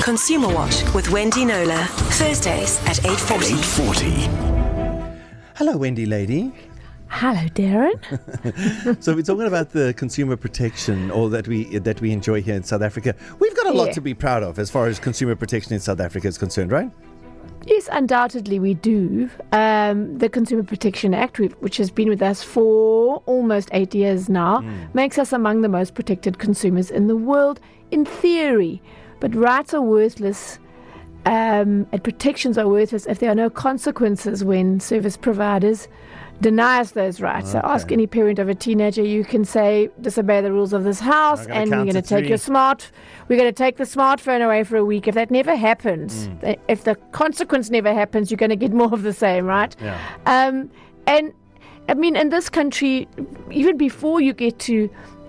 Consumer Watch with Wendy Knowler. Thursdays at 8:40. 8:40. Hello, Wendy lady. Hello, Darren. So we're talking about the consumer protection, or that we enjoy here in South Africa. We've got a lot to be proud of as far as consumer protection in South Africa is concerned, right? Yes, undoubtedly we do. The Consumer Protection Act, which has been with us for almost 8 years now, makes us among the most protected consumers in the world, in theory. But rights are worthless, and protections are worthless if there are no consequences when service providers deny us those rights. So ask any parent of a teenager, you can say, disobey the rules of this house, and we're going to take the smartphone away for a week. If that never happens, if the consequence never happens, you're going to get more of the same, right? Yeah. And I mean, in this country, even before you get to,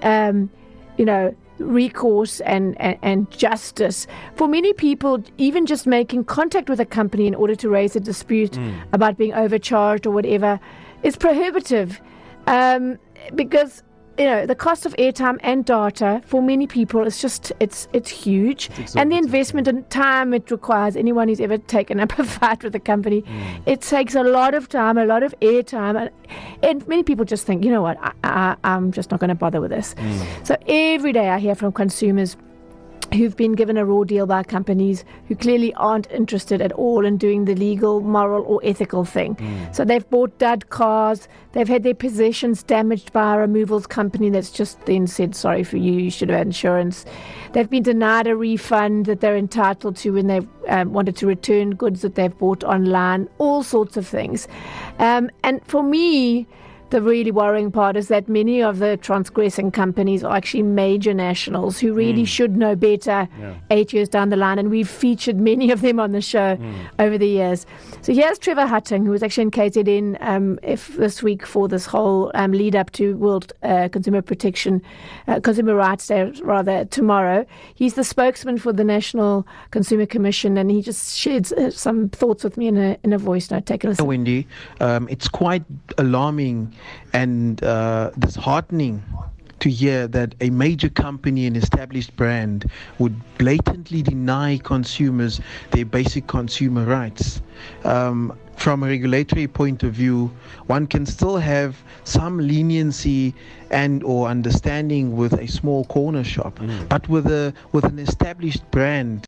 recourse and justice, for many people, even just making contact with a company in order to raise a dispute about being overcharged or whatever is prohibitive, because the cost of airtime and data for many people is just it's huge, and the investment and time it requires. Anyone who's ever taken up a fight with a company, it takes a lot of time, a lot of airtime, and many people just think, you know what, I'm just not going to bother with this. So every day I hear from consumers who've been given a raw deal by companies who clearly aren't interested at all in doing the legal, moral or ethical thing. So they've bought dud cars, they've had their possessions damaged by a removals company that's just then said, sorry for you, you should have had insurance. They've been denied a refund that they're entitled to when they've wanted to return goods that they've bought online, all sorts of things. And for me, the really worrying part is that many of the transgressing companies are actually major nationals who really should know better 8 years down the line, and we've featured many of them on the show over the years. So here's Trevor Hutting, who was actually in KZN this week for this whole lead up to World Consumer Rights Day, rather, tomorrow. He's the spokesman for the National Consumer Commission, and he just shared some thoughts with me in a voice note. Take a listen. Wendy, it's quite alarming and disheartening to hear that a major company, an established brand, would blatantly deny consumers their basic consumer rights. From a regulatory point of view, one can still have some leniency and or understanding with a small corner shop, but with an established brand,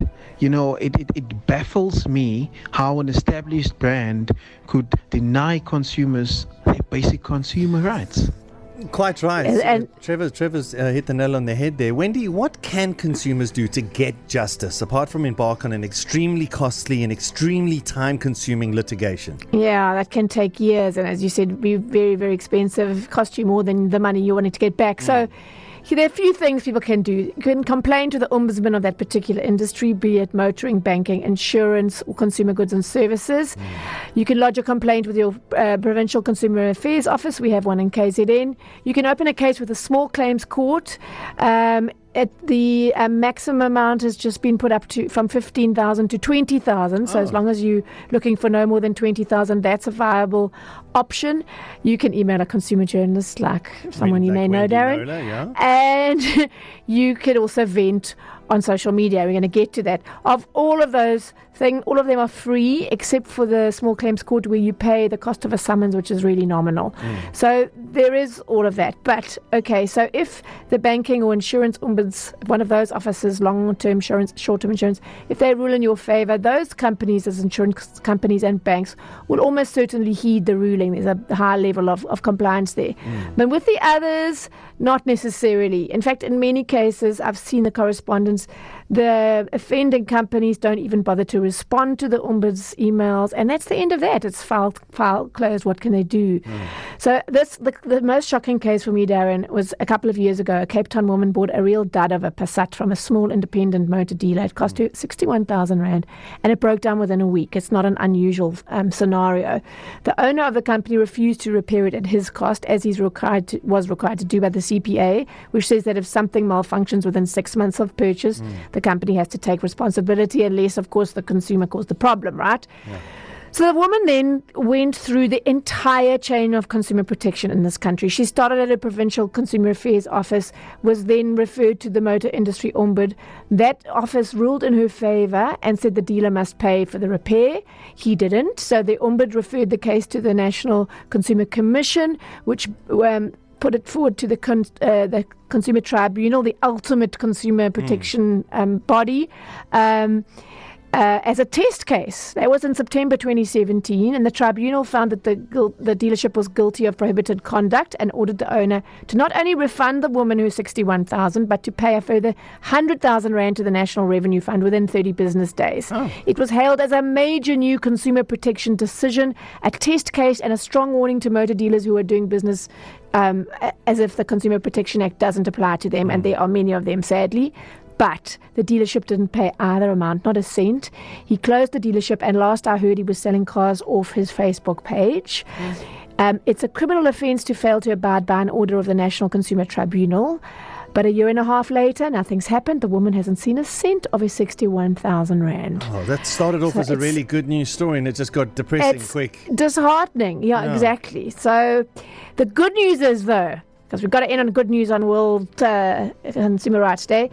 it baffles me how an established brand could deny consumers their basic consumer rights. Quite right. And Trevor's hit the nail on the head there. Wendy, what can consumers do to get justice, apart from embark on an extremely costly and extremely time-consuming litigation? Yeah, that can take years, and as you said, be very, very expensive, cost you more than the money you wanted to get back. So there are a few things people can do. You can complain to the ombudsman of that particular industry, be it motoring, banking, insurance, or consumer goods and services. You can lodge a complaint with your Provincial Consumer Affairs Office. We have one in KZN. You can open a case with a small claims court. The maximum amount has just been put up to from 15,000 to 20,000. So as long as you're looking for no more than 20,000, that's a viable option. You can email a consumer journalist like someone you may know, Wendy Darren. Knowler, And you could also vent on social media. We're going to get to that. Of all of those things, all of them are free except for the small claims court where you pay the cost of a summons, which is really nominal. So there is all of that. But, okay, so if the banking or insurance ombuds, one of those offices, long-term insurance, short-term insurance, if they rule in your favor, those companies as insurance companies and banks will almost certainly heed the ruling. There's a high level of compliance there. But with the others, not necessarily. In fact, in many cases, I've seen the correspondence, the offending companies don't even bother to respond to the ombuds emails, and that's the end of that. It's file closed. What can they do? So the most shocking case for me, Darren, was a couple of years ago. A Cape Town woman bought a real dud of a Passat from a small independent motor dealer. It cost her 61,000 Rand, and it broke down within a week. It's not an unusual scenario. The owner of the company refused to repair it at his cost, as was required to do by the CPA, which says that if something malfunctions within 6 months of purchase, the company has to take responsibility, unless, of course, the consumer caused the problem, right? So the woman then went through the entire chain of consumer protection in this country. She started at a provincial consumer affairs office, was then referred to the motor industry ombud. That office ruled in her favour and said the dealer must pay for the repair. He didn't. So the ombud referred the case to the National Consumer Commission, which put it forward to the Consumer Tribunal, the ultimate consumer protection body. As a test case. That was in September 2017, and the tribunal found that the dealership was guilty of prohibited conduct and ordered the owner to not only refund the woman her 61,000, but to pay a further 100,000 rand to the National Revenue Fund within 30 business days. It was hailed as a major new consumer protection decision, a test case, and a strong warning to motor dealers who are doing business as if the Consumer Protection Act doesn't apply to them, and there are many of them, sadly. But the dealership didn't pay either amount, not a cent. He closed the dealership, and last I heard he was selling cars off his Facebook page. It's a criminal offence to fail to abide by an order of the National Consumer Tribunal. But a year and a half later, nothing's happened. The woman hasn't seen a cent of his 61,000 rand. Oh, that started off as a really good news story, and it just got depressing quick. Disheartening. Yeah, exactly. So the good news is, though, because we've got to end on good news on World Consumer Rights Day,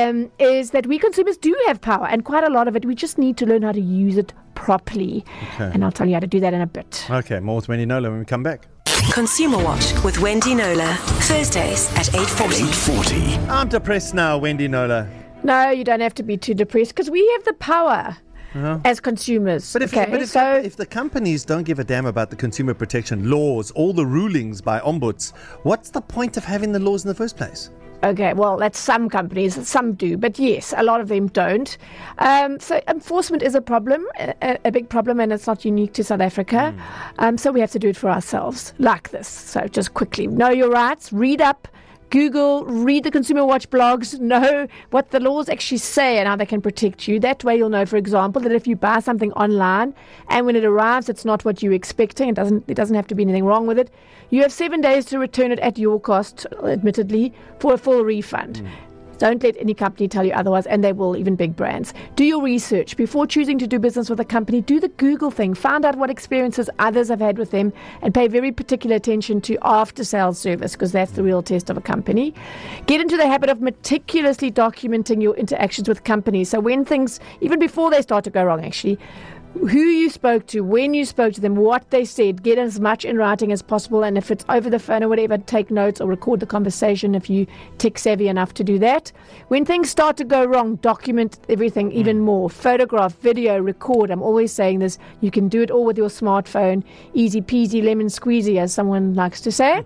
is that we consumers do have power, and quite a lot of it. We just need to learn how to use it properly. Okay. And I'll tell you how to do that in a bit. Okay, more with Wendy Knowler when we come back. Consumer Watch with Wendy Knowler, Thursdays at 8:40. I'm depressed now, Wendy Knowler. No, you don't have to be too depressed, because we have the power. As consumers. But if the companies don't give a damn about the consumer protection laws, all the rulings by ombuds, what's the point of having the laws in the first place? Okay, well, that's some companies, some do, but yes, a lot of them don't. So enforcement is a problem, a big problem, and it's not unique to South Africa. So we have to do it for ourselves, like this. So just quickly, know your rights, read up, Google, read the Consumer Watch blogs, know what the laws actually say and how they can protect you. That way you'll know, for example, that if you buy something online and when it arrives it's not what you're expecting, it doesn't have to be anything wrong with it, you have 7 days to return it at your cost, admittedly, for a full refund. Don't let any company tell you otherwise, and they will, even big brands. Do your research. Before choosing to do business with a company, do the Google thing. Find out what experiences others have had with them and pay very particular attention to after-sales service, because that's the real test of a company. Get into the habit of meticulously documenting your interactions with companies. So when things, even before they start to go wrong, actually, who you spoke to, when you spoke to them, what they said, get as much in writing as possible, and if it's over the phone or whatever, take notes or record the conversation if you tech savvy enough to do that. When things start to go wrong, document everything even more. Photograph, video, record. I'm always saying this. You can do it all with your smartphone. Easy peasy, lemon squeezy, as someone likes to say.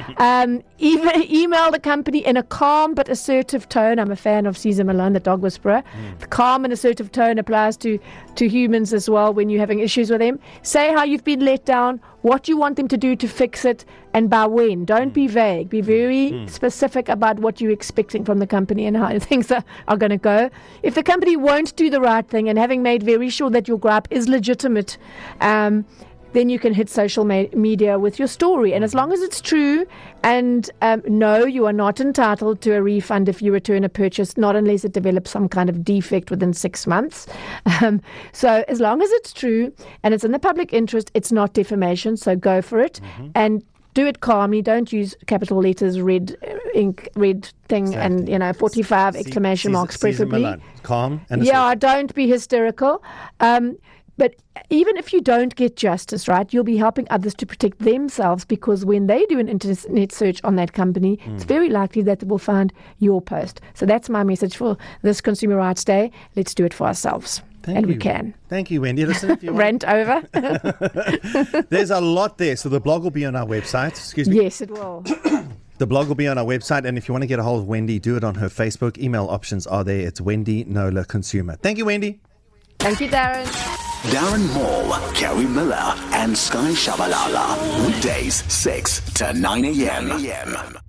Email the company in a calm but assertive tone. I'm a fan of Caesar Malone, the dog whisperer. The calm and assertive tone applies to humans as well when you're having issues with them. Say how you've been let down, what you want them to do to fix it, and by when. Don't be vague. Be very specific about what you're expecting from the company and how things are going to go. If the company won't do the right thing, and having made very sure that your gripe is legitimate, then you can hit social media with your story. And as long as it's true, and no, you are not entitled to a refund if you return a purchase, not unless it develops some kind of defect within 6 months. So as long as it's true and it's in the public interest, it's not defamation, so go for it. And do it calmly. Don't use capital letters, red ink, red thing, exactly. And 45 exclamation marks preferably. Calm and don't be hysterical. But even if you don't get justice, right, you'll be helping others to protect themselves, because when they do an internet search on that company, it's very likely that they will find your post. So that's my message for this Consumer Rights Day. Let's do it for ourselves. Thank you. We can. Thank you, Wendy. Listen, if you Rant over. There's a lot there. So the blog will be on our website. Excuse me. Yes, it will. The blog will be on our website. And if you want to get a hold of Wendy, do it on her Facebook. Email options are there. It's Wendy Knowler Consumer. Thank you, Wendy. Thank you, Darren. Darren Moore, Kerry Miller, and Sky Shabalala. Weekdays, 6 to 9 a.m.